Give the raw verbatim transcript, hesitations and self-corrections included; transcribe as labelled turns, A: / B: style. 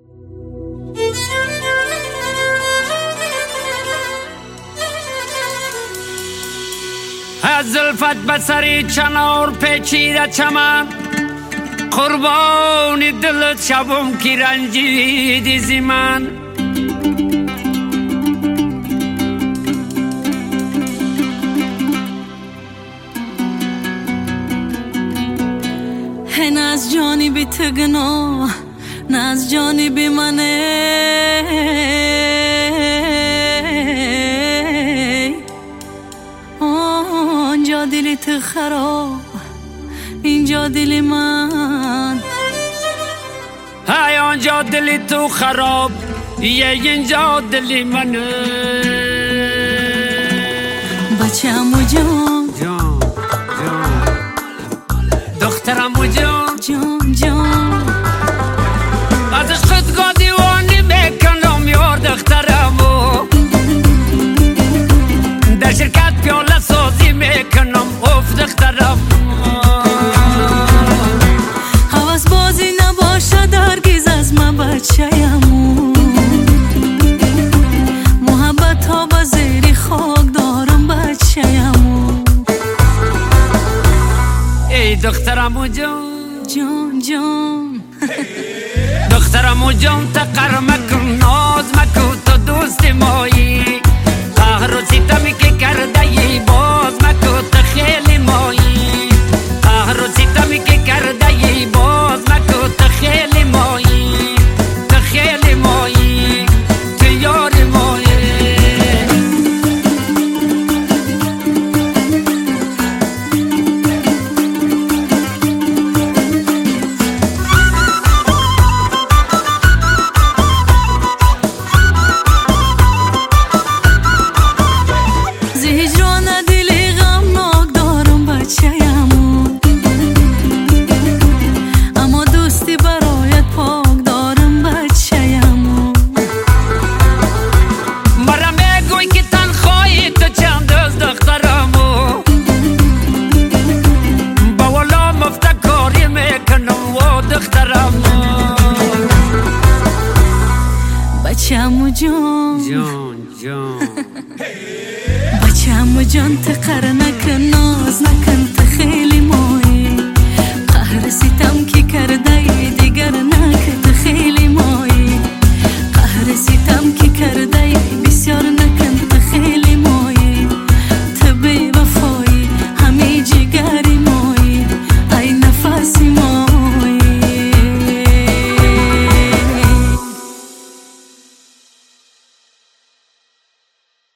A: از زلفت بسری چنار پیچیده چمن قربانی دلت شبم کی رنجیدی زی من
B: نه از جانب تو گناه نه از جانب منه آنجا دل تو خراب اینجا دل من
A: های آنجا دل تو خراب یه اینجا دل منه
B: بچه‌مو جان
A: جان جان دخترمو جان
B: جان جان
A: از عشقت گاه دیوانی میکنم یار دخترمو در شرکت پیاله سازی میکنم اوف دخترمو
B: حواس بازی نباشد هرگز از من بچه‌مو محبت ها با زیر خاک دارم بچه‌مو
A: ای دخترمو جان
B: جان جان
A: دخترمو جان تقر مکن ناز مکن تو دوست مایی قهر و ستمی که کرده ای باز مکن تو خیلی مایی قهر و ستمی که کرده ای باز مکن تو خیلی مایی تو خیلی مایی تو یار مایی
B: بچه‌مو جان
A: جان جان
B: بچه‌مو جان تو